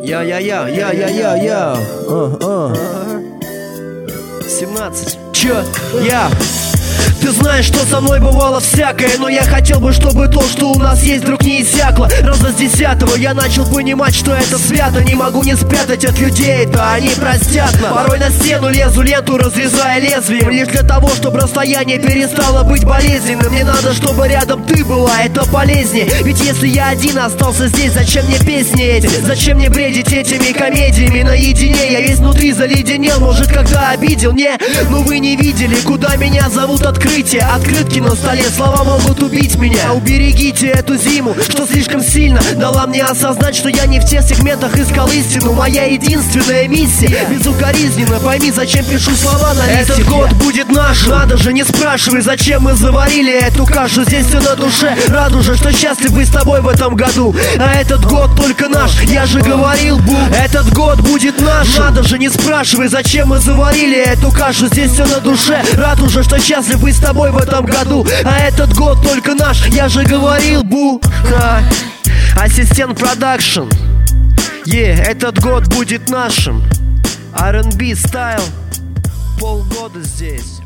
Я 17. Чё? Ты знаешь, что со мной бывало всякое, но я хотел бы, чтобы то, что у нас есть, вдруг не иссякло. Раза с 10-го я начал понимать, что это свято. Не могу не спрятать от людей, да они простят нас. Порой на стену лезу, ленту разрезая лезвием, лишь для того, чтобы расстояние перестало быть болезненным. Мне надо, чтобы рядом ты была, это полезнее. Ведь если я один остался здесь, зачем мне песни эти? Зачем мне бредить этими комедиями наедине? Я весь внутри заледенел, может, когда обидел, не? Но вы не видели, куда меня зовут открытие. Открытки на столе, слова могут убить меня. Уберегите эту зиму, что слишком сильно дала мне осознать, что я не в тех сегментах искал истину. Моя единственная миссия безукоризненно. Пойми, зачем пишу слова на листе. Этот год будет наш, надо же, не спрашивай, зачем мы заварили эту кашу. Здесь все на душе, радужно, что счастливы с тобой в этом году. А этот год только наш, я же говорил, этот год будет наш. Надо же, не спрашивай, зачем мы заварили эту кашу. Здесь все на душе, радужно, что счастливы с тобой в этом году. А этот год только наш, я же говорил, Ассистент продакшн. Этот год будет нашим. R&B стайл. Полгода здесь.